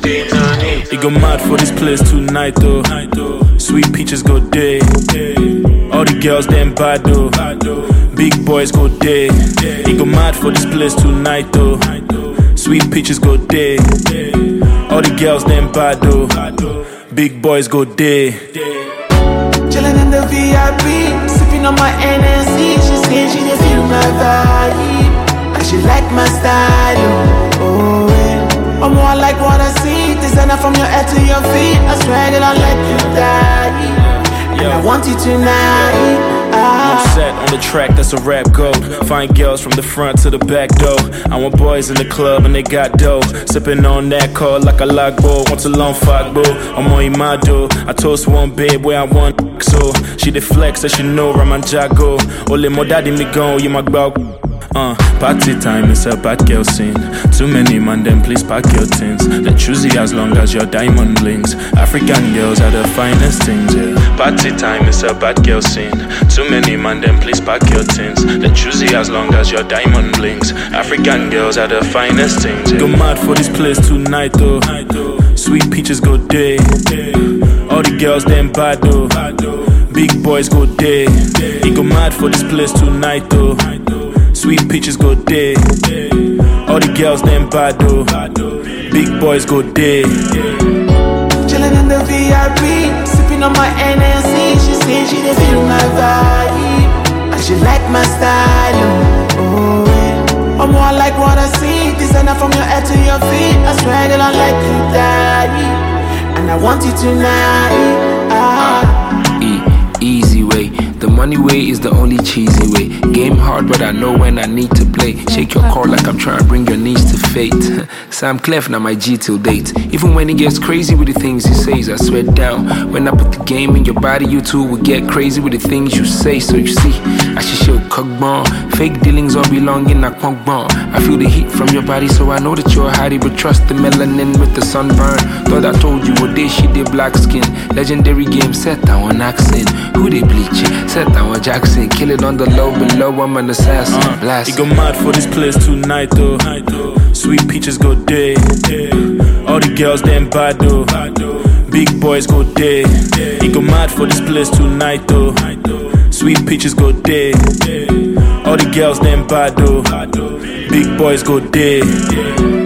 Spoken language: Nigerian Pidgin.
He go mad for this place tonight though. Sweet peaches go day. All the girls them bad though. Big boys go day. He go mad for this place tonight though. Sweet peaches go day. All the girls them bad though. Big boys go day. Chillin' in the VIP, sipping on my NSC. She say she dey feel my vibe, and she like my style. Oh, yeah. I'm more like what I see. Designer from your head to your feet. I swear that I let you die, and I want you tonight. I'm set on the track, that's a rap goat. Fine girls from the front to the back door. I want boys in the club and they got dough. Sipping on that call like a lock bowl. Want a long fuck boo, I'm on Imado. I toast one babe where I want so. She the flex that she know Raman Jago. Ole mo daddy me go, you my bow. Party time, it's a bad girl scene. Too many man, then please pack your tins. Let choosy as long as your diamond blinks. African girls are the finest things, yeah. Party time, it's a bad girl scene. Too many man, then please pack your tins. Let choosy as long as your diamond blinks. African girls are the finest things, yeah. Go mad for this place tonight though. Sweet peaches go day. All the girls them bad though. Big boys go day. He go mad for this place tonight though. Sweet peaches go day. All the girls them bad though. Big boys go day. Chillin' in the VIP, sipping on my NSC. She say she dey feel my vibe, and she like my style. Oh, yeah. I'm more like what I see. Designer from your head to your feet. I swear that I like you die, and I want you tonight. Easy way. The money way is the only cheesy way. Game hard, but I know when I need to play. Shake your core like I'm trying to bring your knees to fate. Sam Clef, now my G till date. Even when he gets crazy with the things he says, I swear down. When I put the game in your body, you too will get crazy with the things you say. So you see, I should show cockbon. Fake dealings all belong in a quankbon. I feel the heat from your body, so I know that you're hottie. But trust the melanin with the sunburn. Thought I told you what day she did black skin. Legendary game set, that one accent. Who they bleach it? Set that one Jackson. Kill it on the low, below I'm an assassin. Blast. He go mad for this place tonight though. Sweet peaches go day. All the girls them bad though. Big boys go day. He go mad for this place tonight though. Sweet peaches go day. All the girls them bad though. Big boys go day.